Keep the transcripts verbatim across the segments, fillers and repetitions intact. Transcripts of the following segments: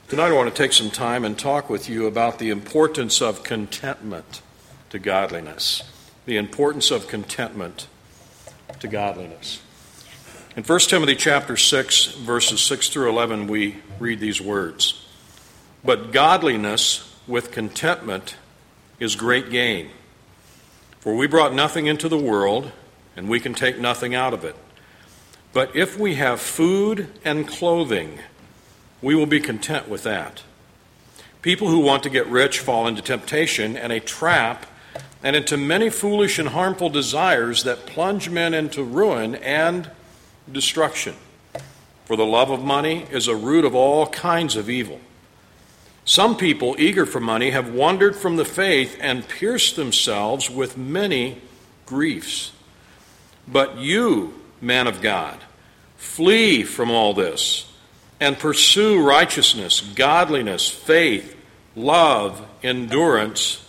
Tonight I want to take some time and talk with you about the importance of contentment to godliness. The importance of contentment to godliness. In First Timothy chapter six, verses six through eleven, we read these words. But godliness with contentment is great gain. For we brought nothing into the world, and we can take nothing out of it. But if we have food and clothing, we will be content with that. People who want to get rich fall into temptation and a trap and into many foolish and harmful desires that plunge men into ruin and destruction. For the love of money is a root of all kinds of evil. Some people, eager for money, have wandered from the faith and pierced themselves with many griefs. But you, man of God, flee from all this and pursue righteousness, godliness, faith, love, endurance,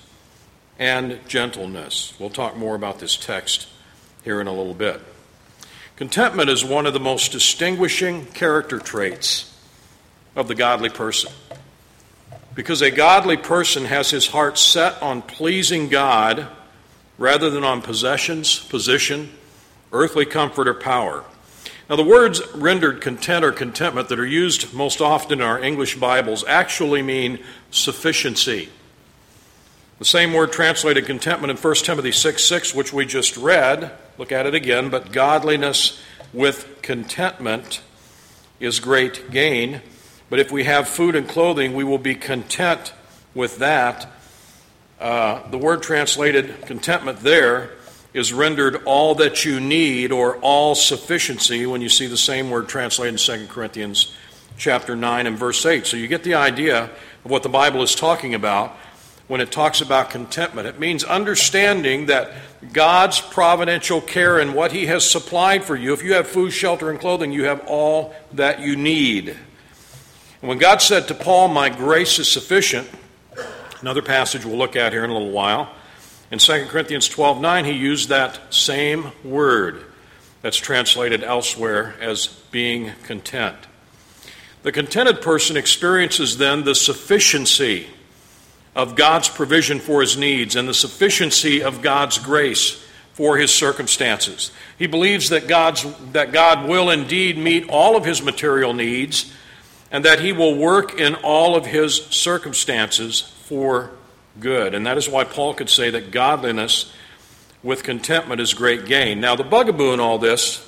and gentleness. We'll talk more about this text here in a little bit. Contentment is one of the most distinguishing character traits of the godly person. Because a godly person has his heart set on pleasing God rather than on possessions, position, earthly comfort, or power. Now, the words rendered content or contentment that are used most often in our English Bibles actually mean sufficiency. The same word translated contentment in First Timothy six six, which we just read, look at it again, but godliness with contentment is great gain. But if we have food and clothing, we will be content with that. Uh, the word translated contentment there is rendered all that you need or all sufficiency when you see the same word translated in Second Corinthians chapter nine and verse eight. So you get the idea of what the Bible is talking about when it talks about contentment. It means understanding that God's providential care and what He has supplied for you. If you have food, shelter, and clothing, you have all that you need. And when God said to Paul, "My grace is sufficient," another passage we'll look at here in a little while, in Second Corinthians twelve nine, he used that same word that's translated elsewhere as being content. The contented person experiences then the sufficiency of God's provision for his needs and the sufficiency of God's grace for his circumstances. He believes that God's that God will indeed meet all of his material needs and that He will work in all of his circumstances for good. And that is why Paul could say that godliness with contentment is great gain. Now, the bugaboo in all this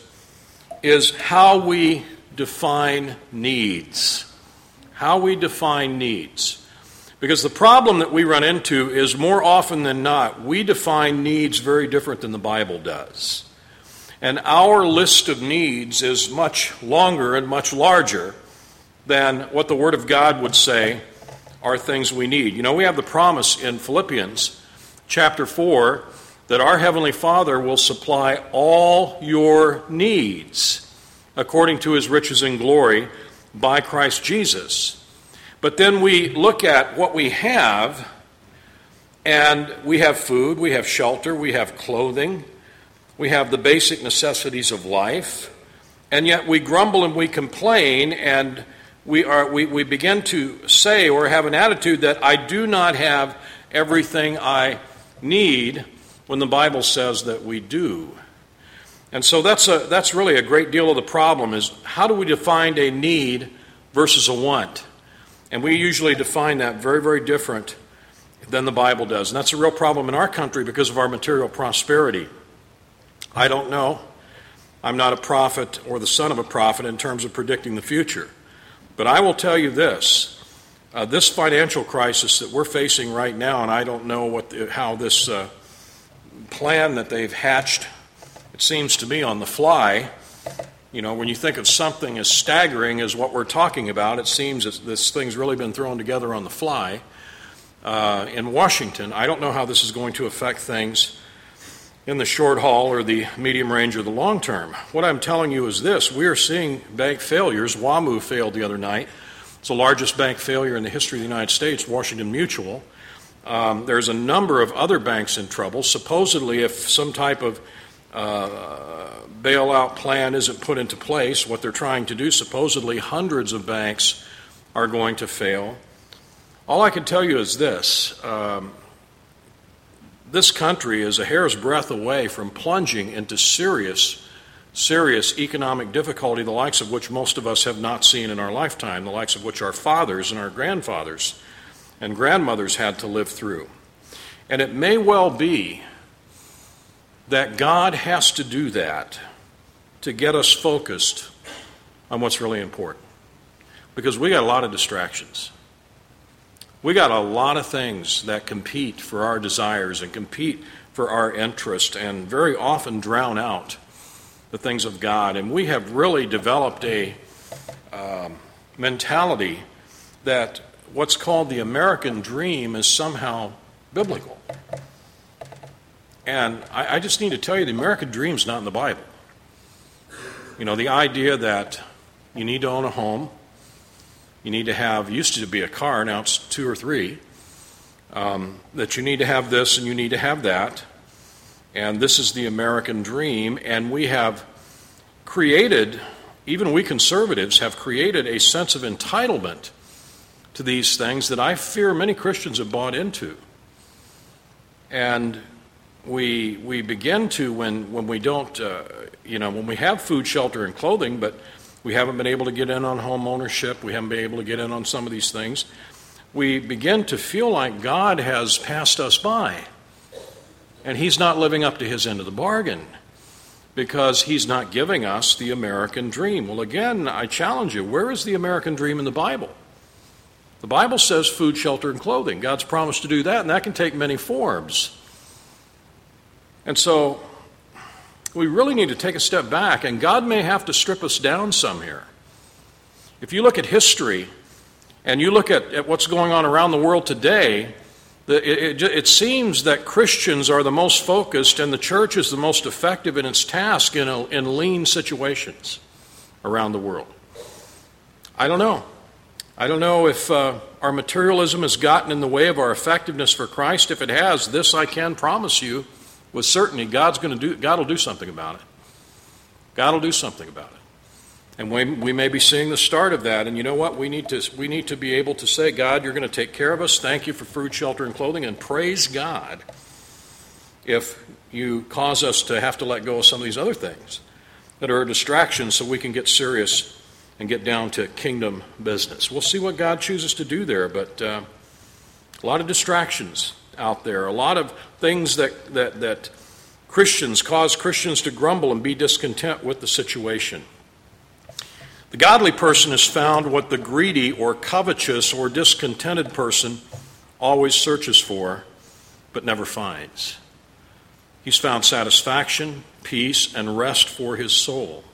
is how we define needs. How we define needs. Because the problem that we run into is more often than not, we define needs very different than the Bible does. And our list of needs is much longer and much larger than what the Word of God would say are things we need. You know, we have the promise in Philippians chapter four that our Heavenly Father will supply all your needs according to His riches and glory by Christ Jesus. But then we look at what we have, and we have food, we have shelter, we have clothing, we have the basic necessities of life, and yet we grumble and we complain, and We are we, we begin to say or have an attitude that I do not have everything I need when the Bible says that we do. And so that's a that's really a great deal of the problem is how do we define a need versus a want? And we usually define that very, very different than the Bible does. And that's a real problem in our country because of our material prosperity. I don't know. I'm not a prophet or the son of a prophet in terms of predicting the future. But I will tell you this, uh, this financial crisis that we're facing right now, and I don't know what the, how this uh, plan that they've hatched, it seems to me on the fly, you know, when you think of something as staggering as what we're talking about, it seems that this thing's really been thrown together on the fly uh, in Washington. I don't know how this is going to affect things in the short haul or the medium range or the long term. What I'm telling you is this. We are seeing bank failures. WAMU failed the other night. It's the largest bank failure in the history of the United States, Washington Mutual. Um, there's a number of other banks in trouble. Supposedly, if some type of uh, bailout plan isn't put into place, what they're trying to do, supposedly hundreds of banks are going to fail. All I can tell you is this. Um, this country is a hair's breadth away from plunging into serious, serious economic difficulty, the likes of which most of us have not seen in our lifetime, the likes of which our fathers and our grandfathers and grandmothers had to live through. And it may well be that God has to do that to get us focused on what's really important. Because we got a lot of distractions. We got a lot of things that compete for our desires and compete for our interest and very often drown out the things of God. And we have really developed a um, mentality that what's called the American dream is somehow biblical. And I, I just need to tell you, the American dream is not in the Bible. You know, the idea that you need to own a home, you need to have, used to be a car, now it's two or three, um, that you need to have this and you need to have that, and this is the American dream, and we have created, even we conservatives have created a sense of entitlement to these things that I fear many Christians have bought into. And we we begin to, when, when we don't, uh, you know, when we have food, shelter, and clothing, but we haven't been able to get in on home ownership, we haven't been able to get in on some of these things, we begin to feel like God has passed us by. And He's not living up to His end of the bargain because He's not giving us the American dream. Well, again, I challenge you, where is the American dream in the Bible? The Bible says food, shelter, and clothing. God's promised to do that, and that can take many forms. And so we really need to take a step back, and God may have to strip us down some here. If you look at history and you look at, at what's going on around the world today, the, it, it, it seems that Christians are the most focused and the church is the most effective in its task in, a, in lean situations around the world. I don't know. I don't know if uh, our materialism has gotten in the way of our effectiveness for Christ. If it has, this I can promise you with certainty, God's going to do. God will do something about it. God will do something about it, and we we may be seeing the start of that. And you know what? We need to we need to be able to say, God, you're going to take care of us. Thank you for food, shelter, and clothing, and praise God if you cause us to have to let go of some of these other things that are distractions, so we can get serious and get down to kingdom business. We'll see what God chooses to do there, but uh, a lot of distractions out there, a lot of things that, that, that Christians cause Christians to grumble and be discontent with the situation. The godly person has found what the greedy or covetous or discontented person always searches for, but never finds. He's found satisfaction, peace, and rest for his soul.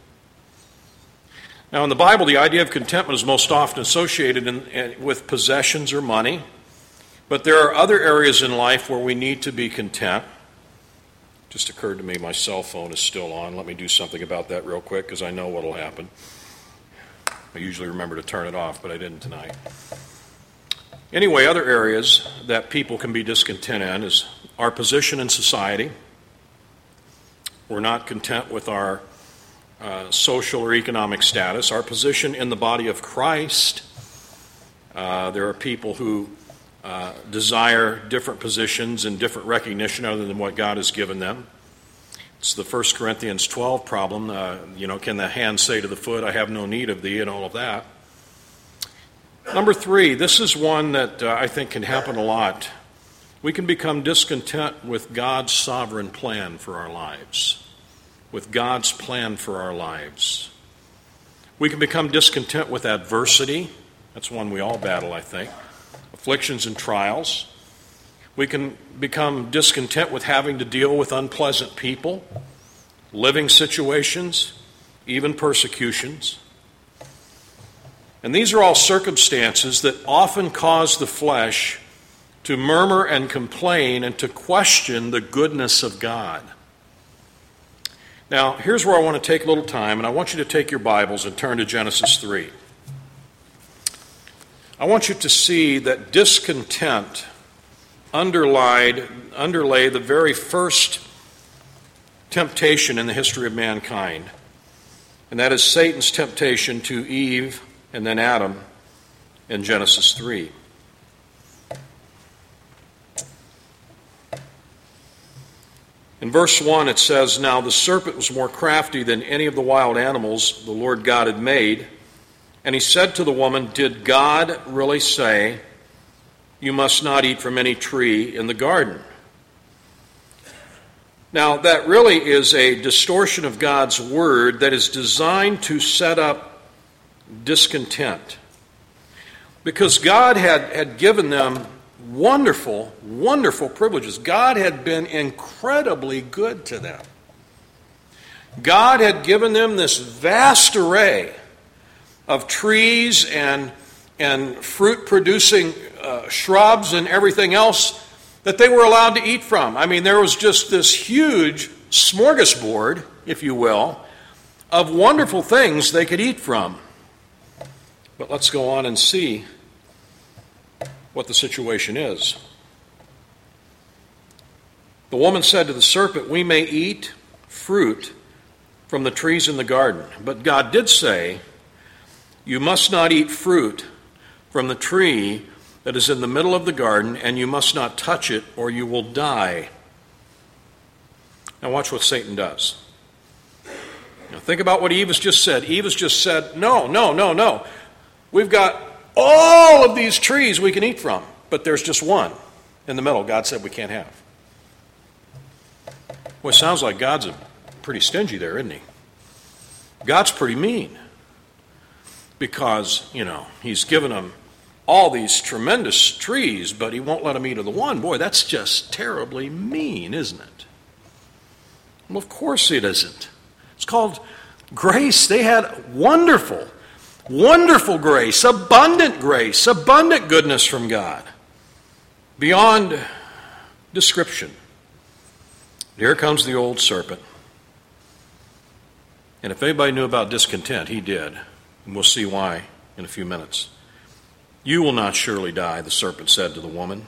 Now, in the Bible, the idea of contentment is most often associated in, in, with possessions or money, but there are other areas in life where we need to be content. Just occurred to me my cell phone is still on. Let me do something about that real quick because I know what will happen. I usually remember to turn it off, but I didn't tonight. Anyway, other areas that people can be discontent in is our position in society. We're not content with our uh, social or economic status. Our position in the body of Christ. Uh, there are people who uh, desire different positions and different recognition other than what God has given them. It's the First Corinthians twelve problem. Uh, you know, can the hand say to the foot, I have no need of thee, and all of that. Number three, this is one that uh, I think can happen a lot. We can become discontent with God's sovereign plan for our lives. With God's plan for our lives. We can become discontent with adversity. That's one we all battle, I think. Afflictions and trials. We can become discontent with having to deal with unpleasant people, living situations, even persecutions. And these are all circumstances that often cause the flesh to murmur and complain and to question the goodness of God. Now, here's where I want to take a little time, and I want you to take your Bibles and turn to Genesis three. I want you to see that discontent underlied, underlay the very first temptation in the history of mankind, and that is Satan's temptation to Eve and then Adam in Genesis three. In verse one it says, "Now the serpent was more crafty than any of the wild animals the Lord God had made. And he said to the woman, 'Did God really say, you must not eat from any tree in the garden?'" Now that really is a distortion of God's word that is designed to set up discontent. Because God had, had given them wonderful, wonderful privileges. God had been incredibly good to them. God had given them this vast array of trees and, and fruit-producing uh, shrubs and everything else that they were allowed to eat from. I mean, there was just this huge smorgasbord, if you will, of wonderful things they could eat from. But let's go on and see what the situation is. The woman said to the serpent, "We may eat fruit from the trees in the garden, but God did say, you must not eat fruit from the tree that is in the middle of the garden, and you must not touch it, or you will die." Now watch what Satan does. Now think about what Eve has just said. Eve has just said, no, no, no, no. We've got all of these trees we can eat from, but there's just one in the middle God said we can't have. Well, it sounds like God's a pretty stingy there, isn't he? God's pretty mean because, you know, he's given them all these tremendous trees, but he won't let them eat of the one. Boy, that's just terribly mean, isn't it? Well, of course it isn't. It's called grace. They had wonderful, wonderful grace, abundant grace, abundant goodness from God, beyond description. Here comes the old serpent. And if anybody knew about discontent, he did. And we'll see why in a few minutes. "You will not surely die," the serpent said to the woman.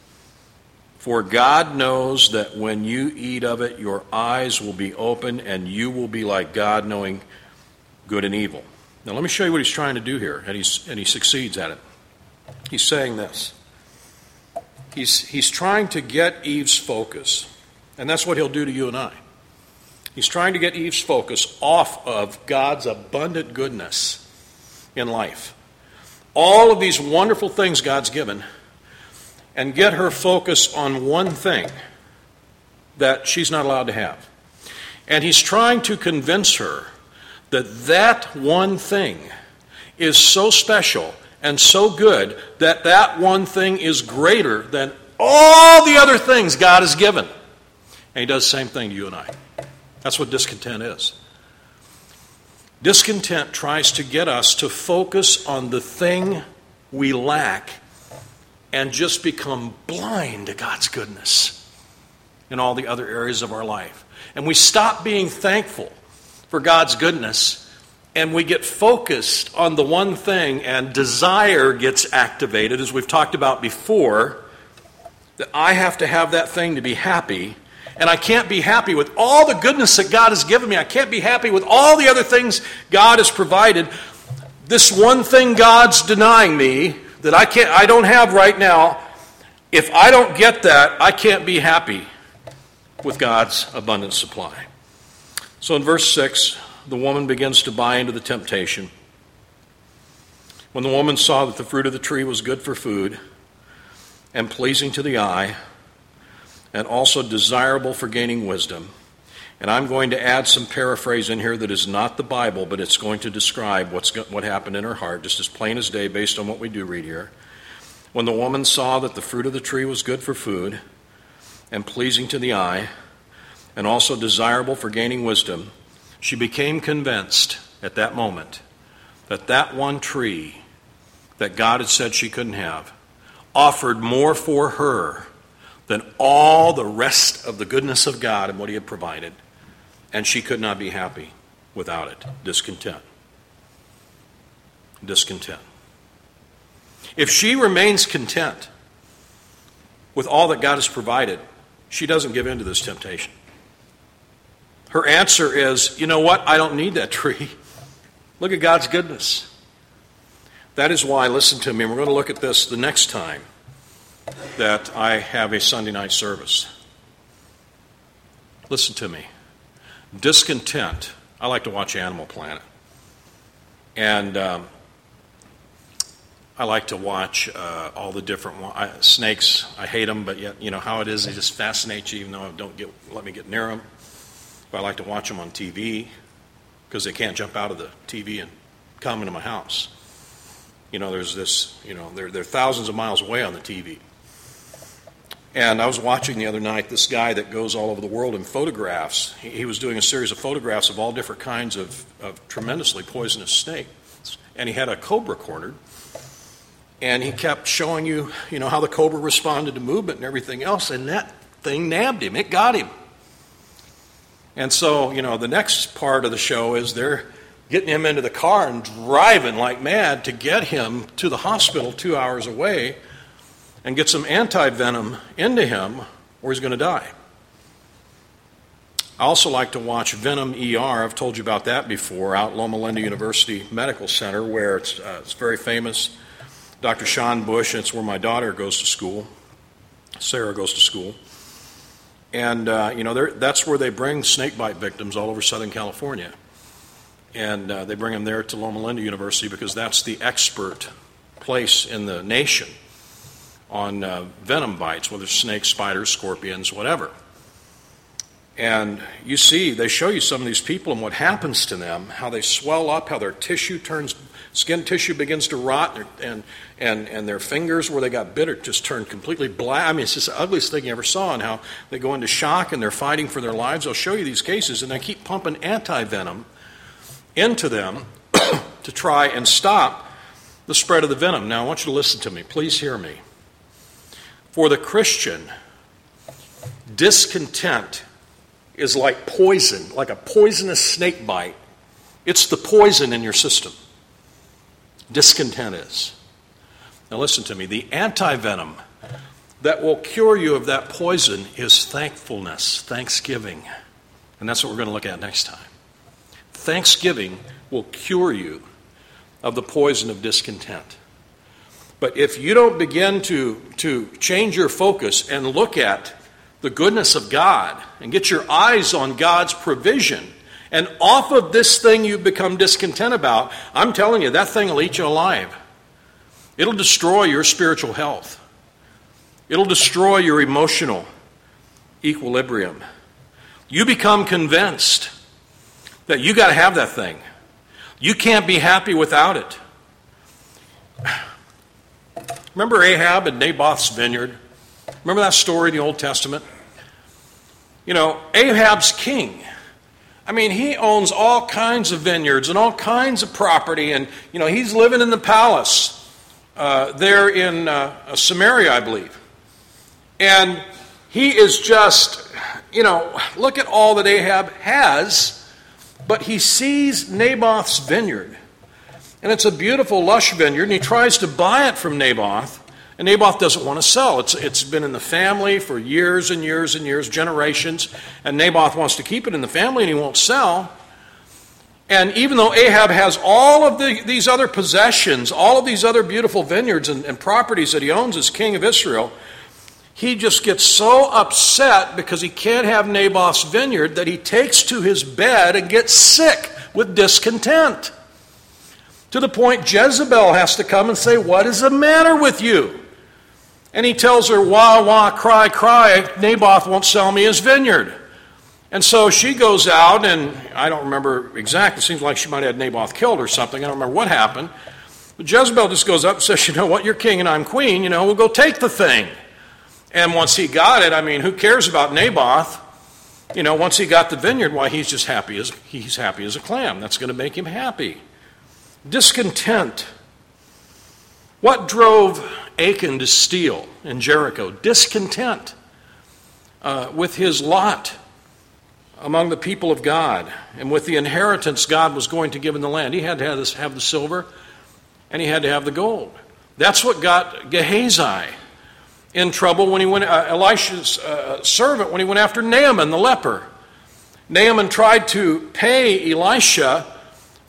"For God knows that when you eat of it, your eyes will be open, and you will be like God, knowing good and evil." Now let me show you what he's trying to do here, and, he's, and he succeeds at it. He's saying this. He's, he's trying to get Eve's focus, and that's what he'll do to you and I. He's trying to get Eve's focus off of God's abundant goodness in life. All of these wonderful things God's given, and get her focus on one thing that she's not allowed to have. And he's trying to convince her that that one thing is so special and so good that that one thing is greater than all the other things God has given. And he does the same thing to you and I. That's what discontent is. Discontent tries to get us to focus on the thing we lack and just become blind to God's goodness in all the other areas of our life. And we stop being thankful for God's goodness, and we get focused on the one thing, and desire gets activated, as we've talked about before, that I have to have that thing to be happy. And I can't be happy with all the goodness that God has given me. I can't be happy with all the other things God has provided. This one thing God's denying me that I can't, I don't have right now, if I don't get that, I can't be happy with God's abundant supply. So in verse six, the woman begins to buy into the temptation. When the woman saw that the fruit of the tree was good for food and pleasing to the eye, and also desirable for gaining wisdom. And I'm going to add some paraphrase in here that is not the Bible, but it's going to describe what's what happened in her heart, just as plain as day, based on what we do read here. When the woman saw that the fruit of the tree was good for food and pleasing to the eye, and also desirable for gaining wisdom, she became convinced at that moment that that one tree that God had said she couldn't have offered more for her than all the rest of the goodness of God and what he had provided. And she could not be happy without it. Discontent. Discontent. If she remains content with all that God has provided, she doesn't give in to this temptation. Her answer is, you know what? I don't need that tree. Look at God's goodness. That is why, listen to me, we're going to look at this the next time that I have a Sunday night service. Listen to me. Discontent. I like to watch Animal Planet. And um, I like to watch uh, all the different I, snakes. I hate them, but yet, you know how it is. They just fascinate you, even though I don't get, let me get near them. But I like to watch them on T V because they can't jump out of the T V and come into my house. You know, there's this, you know, they're, they're thousands of miles away on the T V. And I was watching the other night this guy that goes all over the world and photographs. He, he was doing a series of photographs of all different kinds of, of tremendously poisonous snakes. And he had a cobra cornered. And he kept showing you, you know, how the cobra responded to movement and everything else. And that thing nabbed him. It got him. And so, you know, the next part of the show is they're getting him into the car and driving like mad to get him to the hospital two hours away and get some anti-venom into him or he's going to die. I also like to watch Venom E R. I've told you about that before, out at Loma Linda University Medical Center, where it's, uh, it's very famous. Doctor Sean Bush, and it's where my daughter goes to school. Sarah goes to school. And, uh, you know, that's where they bring snakebite victims all over Southern California. And uh, they bring them there to Loma Linda University because that's the expert place in the nation on uh, venom bites, whether snakes, spiders, scorpions, whatever. And you see, they show you some of these people and what happens to them, how they swell up, how their tissue turns, skin tissue begins to rot, and and and their fingers where they got bit just turn completely black. I mean, it's just the ugliest thing you ever saw, and how they go into shock and they're fighting for their lives. I'll show you these cases, and they keep pumping anti-venom into them to try and stop the spread of the venom. Now, I want you to listen to me. Please hear me. For the Christian, discontent is like poison, like a poisonous snake bite. It's the poison in your system. Discontent is. Now listen to me. The anti-venom that will cure you of that poison is thankfulness, thanksgiving. And that's what we're going to look at next time. Thanksgiving will cure you of the poison of discontent. But if you don't begin to, to change your focus and look at the goodness of God and get your eyes on God's provision, and off of this thing you've become discontent about, I'm telling you, that thing will eat you alive. It'll destroy your spiritual health. It'll destroy your emotional equilibrium. You become convinced that you got to have that thing. You can't be happy without it. Remember Ahab and Naboth's vineyard? Remember that story in the Old Testament? You know, Ahab's king. I mean, he owns all kinds of vineyards and all kinds of property, and, you know, he's living in the palace uh, there in uh, Samaria, I believe. And he is just, you know, look at all that Ahab has, but he sees Naboth's vineyard. And it's a beautiful, lush vineyard, and he tries to buy it from Naboth. And Naboth doesn't want to sell. It's, it's been in the family for years and years and years, generations. And Naboth wants to keep it in the family and he won't sell. And even though Ahab has all of the, these other possessions, all of these other beautiful vineyards and, and properties that he owns as king of Israel, he just gets so upset because he can't have Naboth's vineyard that he takes to his bed and gets sick with discontent. To the point Jezebel has to come and say, "What is the matter with you?" And he tells her, "Wah, wah, cry, cry, Naboth won't sell me his vineyard." And so she goes out, and I don't remember exactly. It seems like she might have had Naboth killed or something. I don't remember what happened. But Jezebel just goes up and says, "You know what, you're king and I'm queen, you know, we'll go take the thing." And once he got it, I mean, who cares about Naboth? You know, once he got the vineyard, why, he's just happy as, he's happy as a clam. That's going to make him happy. Discontent. What drove Achan to steal in Jericho? Discontent uh, with his lot among the people of God and with the inheritance God was going to give in the land. He had to have, this, have the silver and he had to have the gold. That's what got Gehazi in trouble when he went, uh, Elisha's uh, servant, when he went after Naaman the leper. Naaman tried to pay Elisha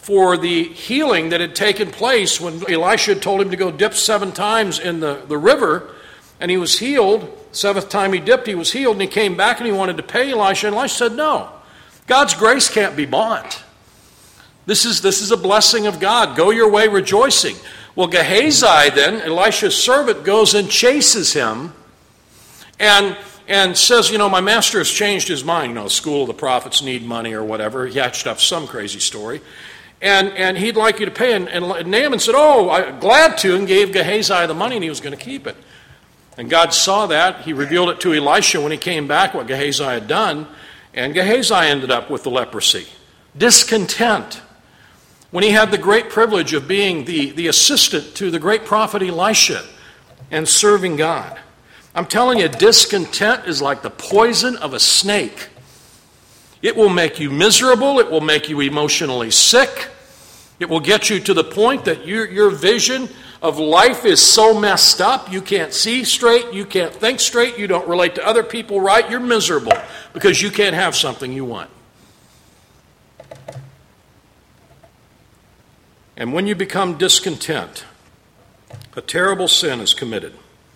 for the healing that had taken place when Elisha had told him to go dip seven times in the, the river, and he was healed. Seventh time he dipped, he was healed, and he came back and he wanted to pay Elisha, and Elisha said, no, God's grace can't be bought. This is, this is a blessing of God. Go your way rejoicing. Well, Gehazi then, Elisha's servant, goes and chases him and, and says, you know, my master has changed his mind. You know, the school of the prophets need money or whatever. He hatched up some crazy story. And, and he'd like you to pay. And, and Naaman said, oh, I'm glad to, and gave Gehazi the money, and he was going to keep it. And God saw that. He revealed it to Elisha when he came back, what Gehazi had done. And Gehazi ended up with the leprosy. Discontent. When he had the great privilege of being the, the assistant to the great prophet Elisha and serving God. I'm telling you, discontent is like the poison of a snake. It will make you miserable. It will make you emotionally sick. It will get you to the point that your, your vision of life is so messed up, you can't see straight, you can't think straight, you don't relate to other people right, you're miserable because you can't have something you want. And when you become discontent, a terrible sin is committed.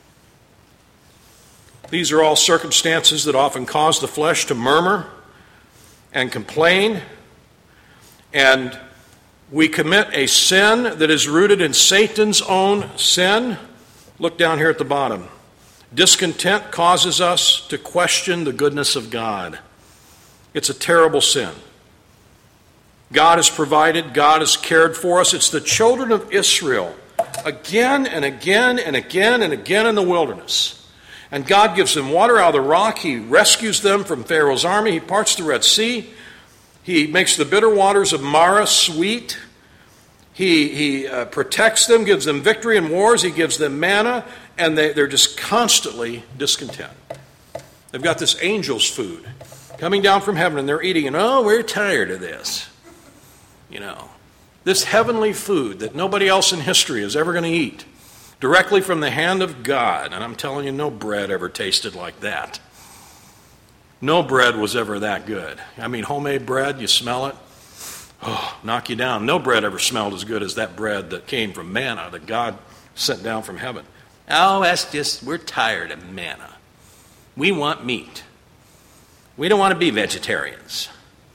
These are all circumstances that often cause the flesh to murmur and complain, and we commit a sin that is rooted in Satan's own sin. Look down here at the bottom. Discontent causes us to question the goodness of God. It's a terrible sin. God has provided, God has cared for us. It's the children of Israel again and again and again and again in the wilderness. And God gives them water out of the rock. He rescues them from Pharaoh's army. He parts the Red Sea. He makes the bitter waters of Marah sweet. He, he uh, protects them, gives them victory in wars. He gives them manna, and they, they're just constantly discontent. They've got this angel's food coming down from heaven, and they're eating, and oh, we're tired of this. You know, this heavenly food that nobody else in history is ever going to eat, directly from the hand of God. And I'm telling you, no bread ever tasted like that. No bread was ever that good. I mean, homemade bread, you smell it, oh, knock you down. No bread ever smelled as good as that bread that came from manna that God sent down from heaven. Oh, that's just, we're tired of manna. We want meat. We don't want to be vegetarians.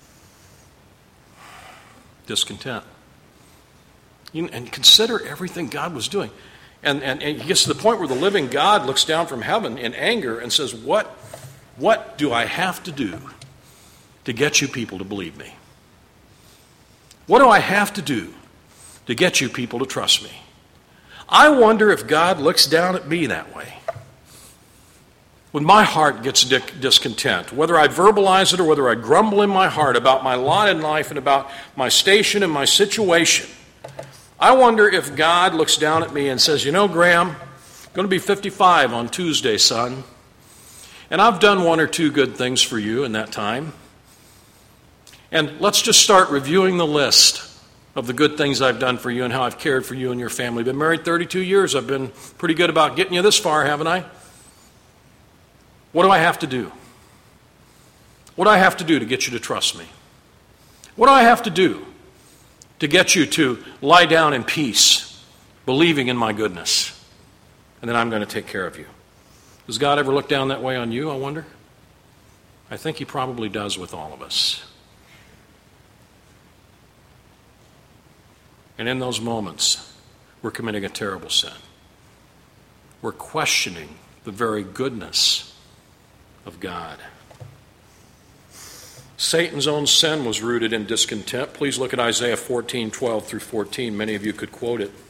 Discontent. You, and consider everything God was doing. And, and, and he gets to the point where the living God looks down from heaven in anger and says, what, what do I have to do to get you people to believe me? What do I have to do to get you people to trust me? I wonder if God looks down at me that way. When my heart gets discontent, whether I verbalize it or whether I grumble in my heart about my lot in life and about my station and my situation, I wonder if God looks down at me and says, you know, Graham, I'm going to be fifty-five on Tuesday, son, and I've done one or two good things for you in that time. And let's just start reviewing the list of the good things I've done for you and how I've cared for you and your family. I've been married thirty-two years. I've been pretty good about getting you this far, haven't I? What do I have to do? What do I have to do to get you to trust me? What do I have to do to get you to lie down in peace, believing in my goodness? And then I'm going to take care of you. Does God ever look down that way on you, I wonder? I think he probably does with all of us. And in those moments, we're committing a terrible sin. We're questioning the very goodness of God. Satan's own sin was rooted in discontent. Please look at Isaiah fourteen, twelve through fourteen. Many of you could quote it.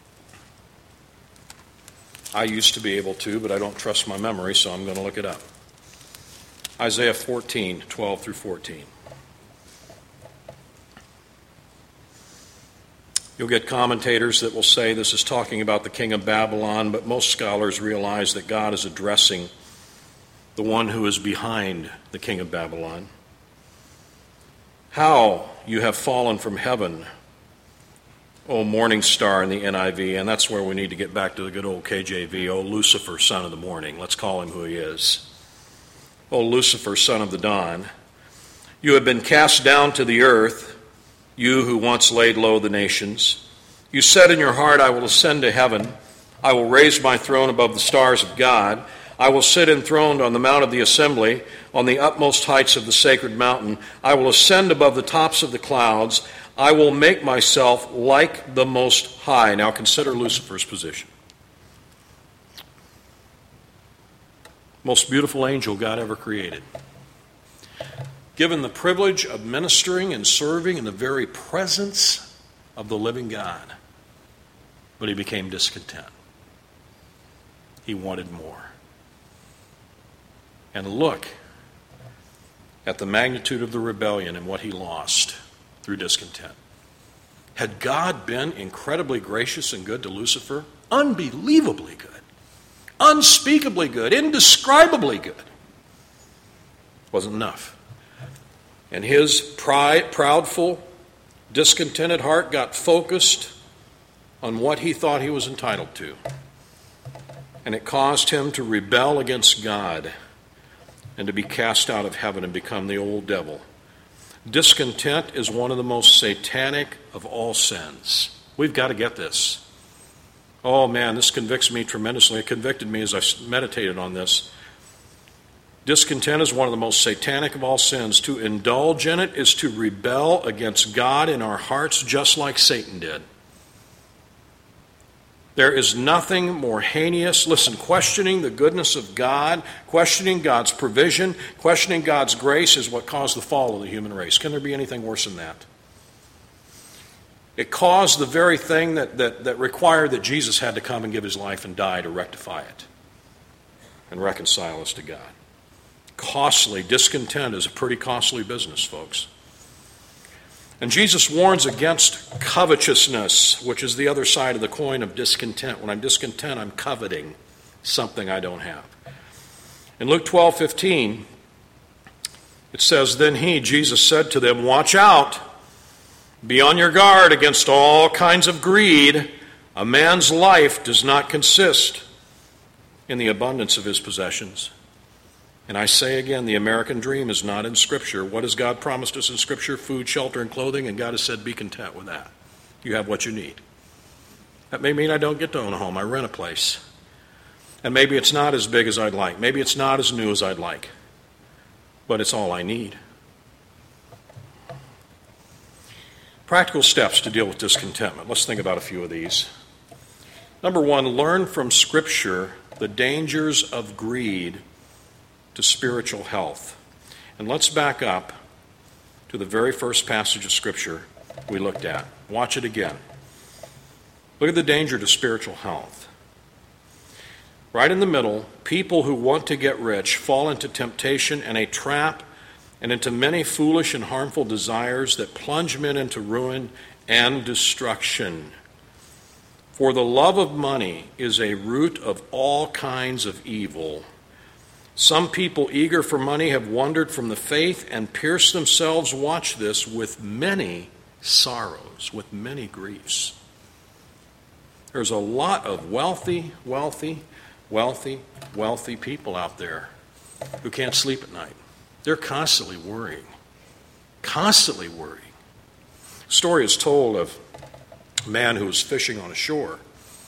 I used to be able to, but I don't trust my memory, so I'm going to look it up. Isaiah fourteen, twelve through fourteen. You'll get commentators that will say this is talking about the king of Babylon, but most scholars realize that God is addressing the one who is behind the king of Babylon. How you have fallen from heaven, O morning star in the N I V, and that's where we need to get back to the good old K J V, O Lucifer, son of the morning. Let's call him who he is. O Lucifer, son of the dawn, you have been cast down to the earth, you who once laid low the nations. You said in your heart, I will ascend to heaven. I will raise my throne above the stars of God. I will sit enthroned on the mount of the assembly, on the utmost heights of the sacred mountain. I will ascend above the tops of the clouds. I will make myself like the Most High. Now consider Lucifer's position. Most beautiful angel God ever created. Given the privilege of ministering and serving in the very presence of the living God. But he became discontent. He wanted more. And look at the magnitude of the rebellion and what he lost through discontent. Had God been incredibly gracious and good to Lucifer? Unbelievably good. Unspeakably good. Indescribably good. Wasn't enough. And his pride, proudful, discontented heart got focused on what he thought he was entitled to. And it caused him to rebel against God and to be cast out of heaven and become the old devil. Discontent is one of the most satanic of all sins. We've got to get this. Oh man, this convicts me tremendously. It convicted me as I meditated on this. Discontent is one of the most satanic of all sins. To indulge in it is to rebel against God in our hearts, just like Satan did. There is nothing more heinous. Listen, questioning the goodness of God, questioning God's provision, questioning God's grace is what caused the fall of the human race. Can there be anything worse than that? It caused the very thing that, that, that required that Jesus had to come and give his life and die to rectify it and reconcile us to God. Costly. Discontent is a pretty costly business, folks. And Jesus warns against covetousness, which is the other side of the coin of discontent. When I'm discontent, I'm coveting something I don't have. In Luke twelve fifteen, it says, Then he, Jesus, said to them, Watch out, be on your guard against all kinds of greed. A man's life does not consist in the abundance of his possessions. And I say again, the American dream is not in Scripture. What has God promised us in Scripture? Food, shelter, and clothing, and God has said, be content with that. You have what you need. That may mean I don't get to own a home. I rent a place. And maybe it's not as big as I'd like. Maybe it's not as new as I'd like. But it's all I need. Practical steps to deal with discontentment. Let's think about a few of these. Number one, learn from Scripture the dangers of greed to spiritual health. And let's back up to the very first passage of Scripture we looked at. Watch it again. Look at the danger to spiritual health. Right in the middle, people who want to get rich fall into temptation and a trap and into many foolish and harmful desires that plunge men into ruin and destruction. For the love of money is a root of all kinds of evil. Some people eager for money have wandered from the faith and pierced themselves, watch this, with many sorrows, with many griefs. There's a lot of wealthy, wealthy, wealthy, wealthy people out there who can't sleep at night. They're constantly worrying, constantly worrying. A story is told of a man who was fishing on a shore,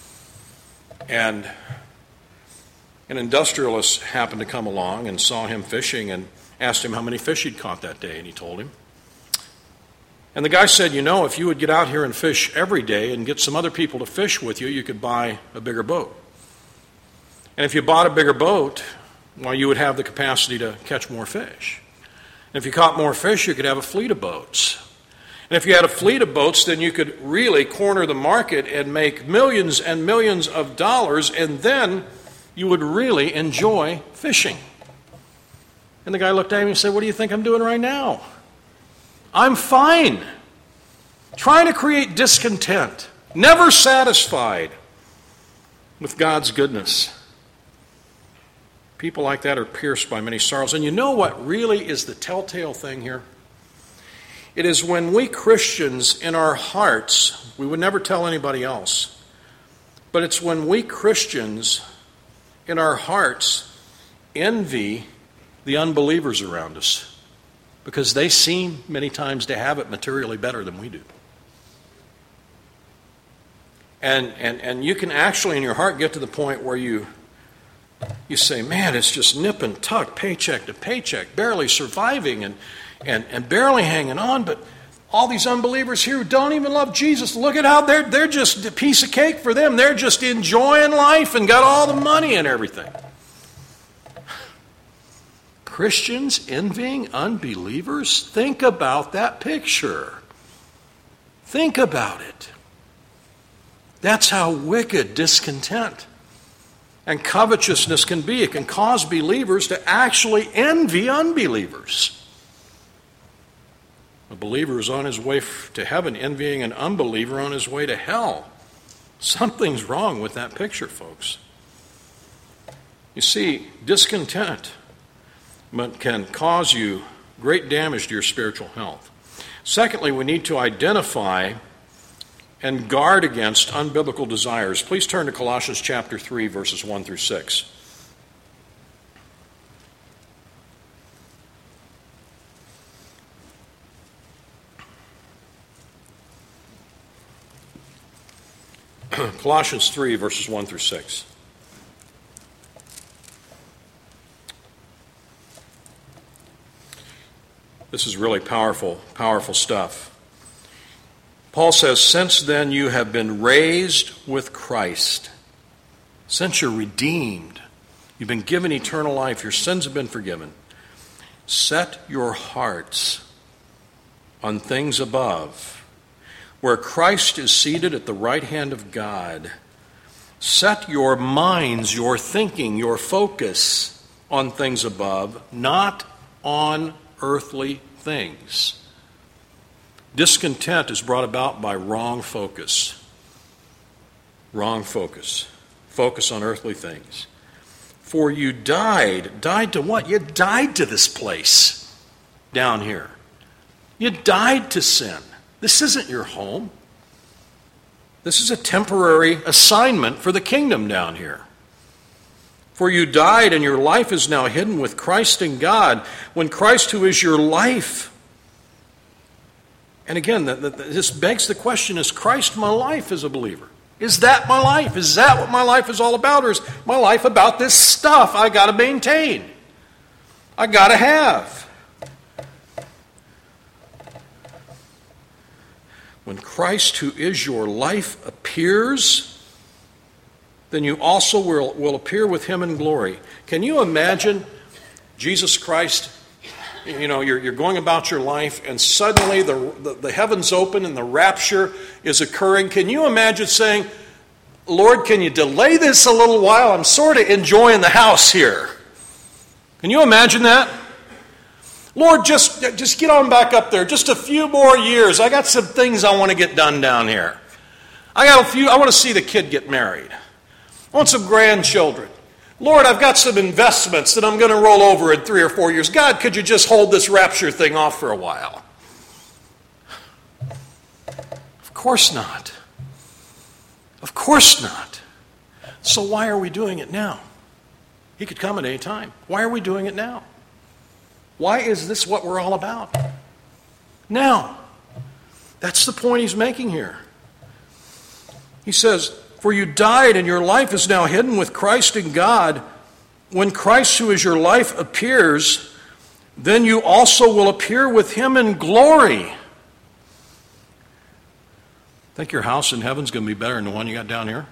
and an industrialist happened to come along and saw him fishing and asked him how many fish he'd caught that day, and he told him. And the guy said, you know, if you would get out here and fish every day and get some other people to fish with you, you could buy a bigger boat. And if you bought a bigger boat, well, you would have the capacity to catch more fish. And if you caught more fish, you could have a fleet of boats. And if you had a fleet of boats, then you could really corner the market and make millions and millions of dollars, and then you would really enjoy fishing. And the guy looked at him and said, what do you think I'm doing right now? I'm fine. Trying to create discontent. Never satisfied with God's goodness. People like that are pierced by many sorrows. And you know what really is the telltale thing here? It is when we Christians in our hearts, we would never tell anybody else, but it's when we Christians in our hearts envy the unbelievers around us because they seem many times to have it materially better than we do. And, and, and you can actually in your heart get to the point where you, you say, man, it's just nip and tuck, paycheck to paycheck, barely surviving and, and, and barely hanging on. But all these unbelievers here who don't even love Jesus, look at how they're, they're just a piece of cake for them. They're just enjoying life and got all the money and everything. Christians envying unbelievers? Think about that picture. Think about it. That's how wicked discontent and covetousness can be. It can cause believers to actually envy unbelievers. A believer is on his way to heaven envying an unbeliever on his way to hell. Something's wrong with that picture, folks. You see, discontent can cause you great damage to your spiritual health. Secondly, we need to identify and guard against unbiblical desires. Please turn to Colossians chapter three, verses one through six. Colossians three, verses one through six. This is really powerful, powerful stuff. Paul says, since then you have been raised with Christ. Since you're redeemed, you've been given eternal life, your sins have been forgiven. Set your hearts on things above, where Christ is seated at the right hand of God. Set your minds, your thinking, your focus on things above, not on earthly things. Discontent is brought about by wrong focus. Wrong focus. Focus on earthly things. For you died. Died to what? You died to this place down here. You died to sin. This isn't your home. This is a temporary assignment for the kingdom down here. For you died, and your life is now hidden with Christ in God. When Christ, who is your life. And again, the, the, this begs the question, is Christ my life as a believer? Is that my life? Is that what my life is all about? Or is my life about this stuff I got to maintain? I got to have. When Christ, who is your life, appears, then you also will, will appear with him in glory. Can you imagine Jesus Christ? You know, you're, you're going about your life and suddenly the, the, the heavens open and the rapture is occurring. Can you imagine saying, Lord, can you delay this a little while? I'm sort of enjoying the house here. Can you imagine that? Lord, just, just get on back up there. Just a few more years. I got some things I want to get done down here. I got a few. I want to see the kid get married. I want some grandchildren. Lord, I've got some investments that I'm going to roll over in three or four years. God, could you just hold this rapture thing off for a while? Of course not. Of course not. So why are we doing it now? He could come at any time. Why are we doing it now? Why is this what we're all about? Now. That's the point he's making here. He says, for you died, and your life is now hidden with Christ in God. When Christ, who is your life, appears, then you also will appear with him in glory. Think your house in heaven's going to be better than the one you got down here?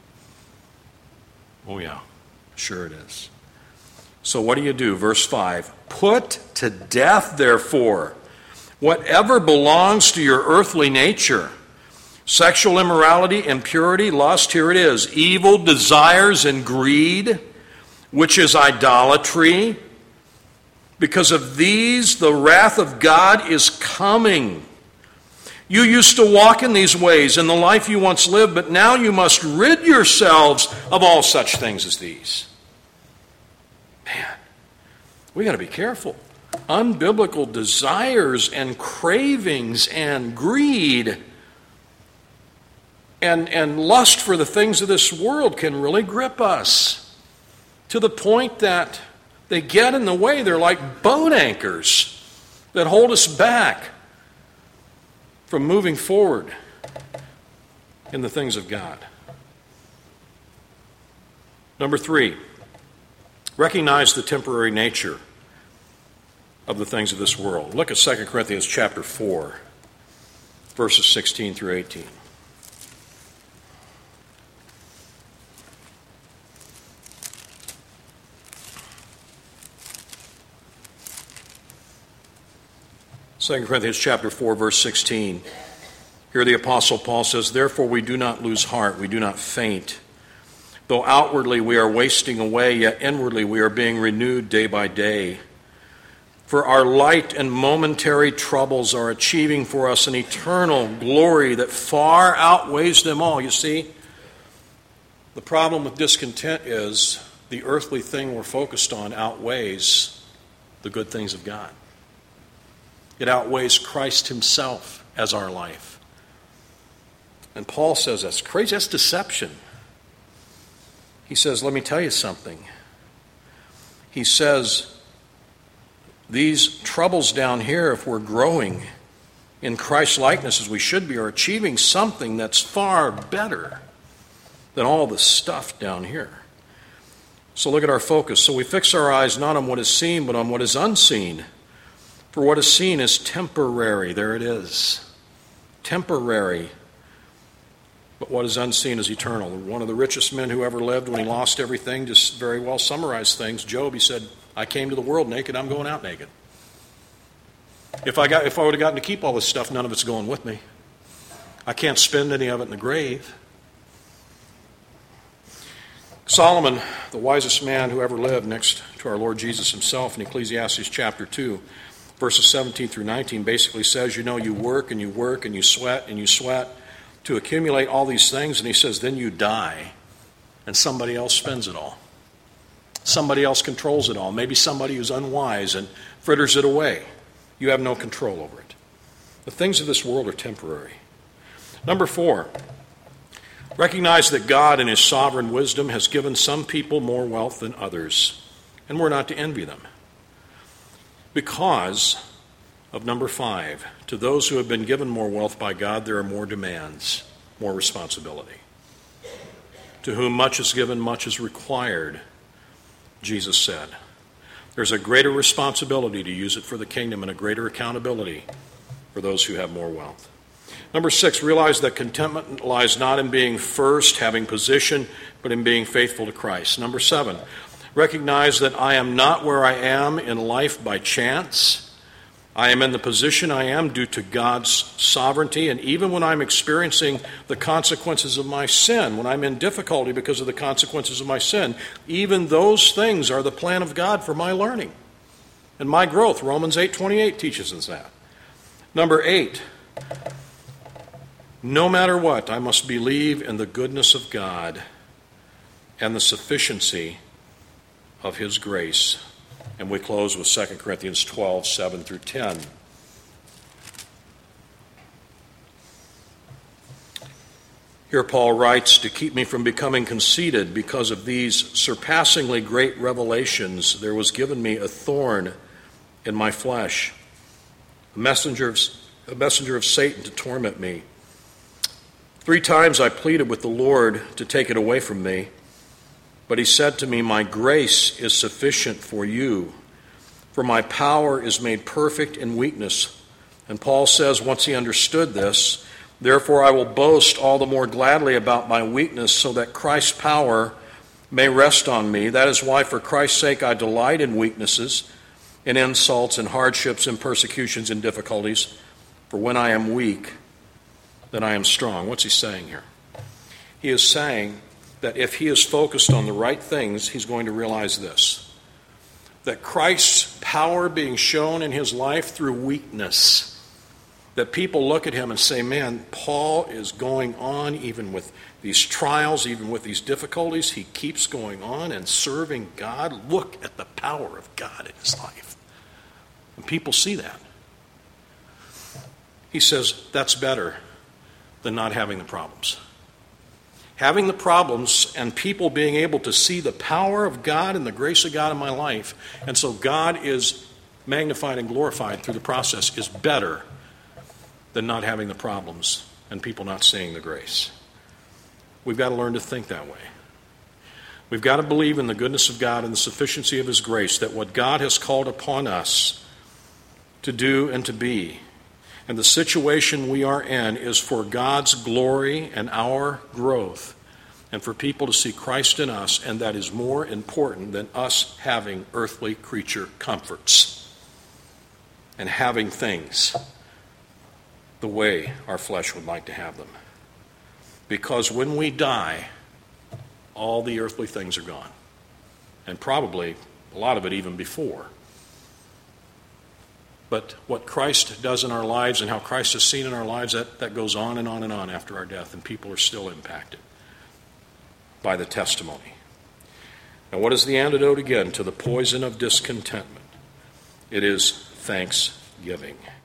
Oh yeah, sure it is. So what do you do? Verse five, put to death, therefore, whatever belongs to your earthly nature. Sexual immorality, impurity, lust, here it is. Evil desires and greed, which is idolatry. Because of these, the wrath of God is coming. You used to walk in these ways in the life you once lived, but now you must rid yourselves of all such things as these. Man, we got to be careful. Unbiblical desires and cravings and greed And, and lust for the things of this world can really grip us to the point that they get in the way. They're like boat anchors that hold us back from moving forward in the things of God. Number three, recognize the temporary nature of the things of this world. Look at Second Corinthians chapter four, verses sixteen through eighteen. Second Corinthians chapter four, verse sixteen. Here the Apostle Paul says, "Therefore we do not lose heart, we do not faint. Though outwardly we are wasting away, yet inwardly we are being renewed day by day. For our light and momentary troubles are achieving for us an eternal glory that far outweighs them all." You see, the problem with discontent is the earthly thing we're focused on outweighs the good things of God. It outweighs Christ himself as our life. And Paul says that's crazy, that's deception. He says, let me tell you something. He says, these troubles down here, if we're growing in Christ's likeness as we should be, are achieving something that's far better than all the stuff down here. So look at our focus. So we fix our eyes not on what is seen, but on what is unseen. For what is seen is temporary. There it is. Temporary. But what is unseen is eternal. One of the richest men who ever lived, when he lost everything, just very well summarized things. Job, he said, I came to the world naked, I'm going out naked. If I got, if I would have gotten to keep all this stuff, none of it's going with me. I can't spend any of it in the grave. Solomon, the wisest man who ever lived next to our Lord Jesus himself, in Ecclesiastes chapter two, verses seventeen through nineteen, basically says, you know, you work and you work and you sweat and you sweat to accumulate all these things, and he says, then you die, and somebody else spends it all. Somebody else controls it all. Maybe somebody who's unwise and fritters it away. You have no control over it. The things of this world are temporary. Number four, recognize that God in his sovereign wisdom has given some people more wealth than others, and we're not to envy them. Because of number five, to those who have been given more wealth by God, there are more demands, more responsibility. To whom much is given, much is required, Jesus said. There's a greater responsibility to use it for the kingdom and a greater accountability for those who have more wealth. Number six, realize that contentment lies not in being first, having position, but in being faithful to Christ. Number seven, recognize that I am not where I am in life by chance. I am in the position I am due to God's sovereignty, and even when I'm experiencing the consequences of my sin, when I'm in difficulty because of the consequences of my sin, even those things are the plan of God for my learning and my growth. Romans eight twenty-eight teaches us that. Number eight, no matter what, I must believe in the goodness of God and the sufficiency of his grace. And we close with Second Corinthians twelve, seven through ten. Here Paul writes, to keep me from becoming conceited because of these surpassingly great revelations, there was given me a thorn in my flesh, a messenger of, a messenger of Satan to torment me. Three times I pleaded with the Lord to take it away from me. But he said to me, my grace is sufficient for you, for my power is made perfect in weakness. And Paul says, once he understood this, therefore I will boast all the more gladly about my weakness, so that Christ's power may rest on me. That is why, for Christ's sake, I delight in weaknesses, in insults, in hardships, in persecutions, in difficulties. For when I am weak, then I am strong. What's he saying here? He is saying that if he is focused on the right things, he's going to realize this, that Christ's power being shown in his life through weakness, that people look at him and say, man, Paul is going on even with these trials, even with these difficulties. He keeps going on and serving God. Look at the power of God in his life. And people see that. He says, that's better than not having the problems. Having the problems and people being able to see the power of God and the grace of God in my life. And so God is magnified and glorified through the process is better than not having the problems and people not seeing the grace. We've got to learn to think that way. We've got to believe in the goodness of God and the sufficiency of His grace, that what God has called upon us to do and to be, and the situation we are in, is for God's glory and our growth, and for people to see Christ in us, and that is more important than us having earthly creature comforts and having things the way our flesh would like to have them. Because when we die, all the earthly things are gone. And probably a lot of it even before. But what Christ does in our lives and how Christ is seen in our lives, that, that goes on and on and on after our death, and people are still impacted by the testimony. Now, what is the antidote again to the poison of discontentment? It is thanksgiving.